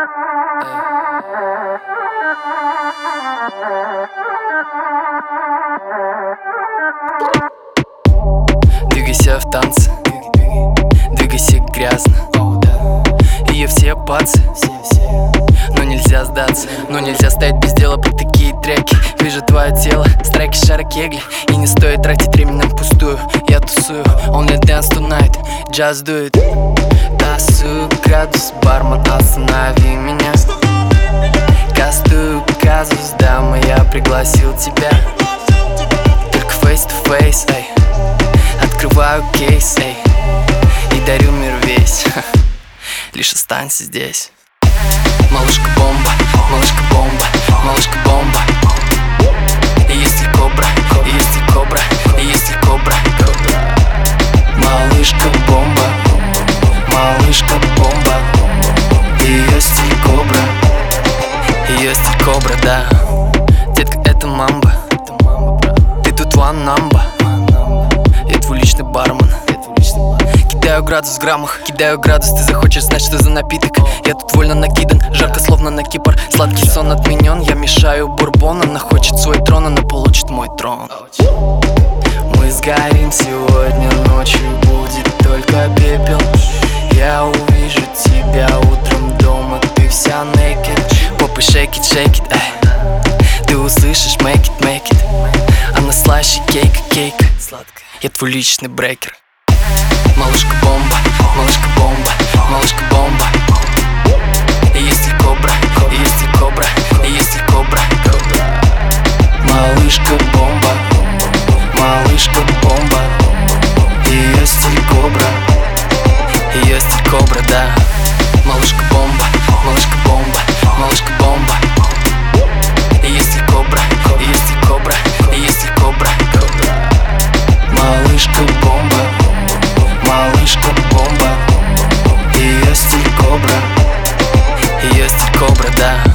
Двигайся в танце, двигайся грязно. Ее все пацы, но нельзя сдаться. Но нельзя стоять без дела под такие треки. Вижу твое тело, страйки, шара, кегли. И не стоит тратить время на пустую. Я тусую, only dance tonight, just do it. Тасую градус, бармен, останови меня. Кастую казус, дама, я пригласил тебя. Только face to face, эй. Открываю кейс, эй. И дарю мир весь. Лишь останься здесь. Малышка бомба, малышка бомба, малышка бомба. И есть ли кобра, и есть ли кобра, и есть ли кобра. Малышка бомба, малышка бомба. Ее стиль кобра, ее стиль кобра, да. Детка, это мамба. Ты тут one number. Я твой личный бармен. Кидаю градус в граммах, кидаю градус. Ты захочешь знать, что за напиток. Я тут вольно накидан, жарко словно на Кипр. Сладкий сон отменен, я мешаю бурбон. Она хочет свой трон, она получит мой трон. Мы сгорим сегодня ночью, будет только пепел. Я увижу тебя утром дома, ты вся naked. Попы shake it, эй. Ты услышишь make it. Она слаще кейк. Я твой личный брейкер. Малышка бомба, малышка бомба, малышка бомба. И есть ли кобра, и есть ли кобра, и есть ли кобра. Малышка бомба, малышка бомба. Ее стиль кобра, ее стиль кобра, да. Малышка бомба, малышка бомба, малышка бомба. И есть ли кобра, и есть ли кобра, и есть ли кобра. Малышка бомба, малышка бомба. Ее стиль кобра, ее стиль кобра, да.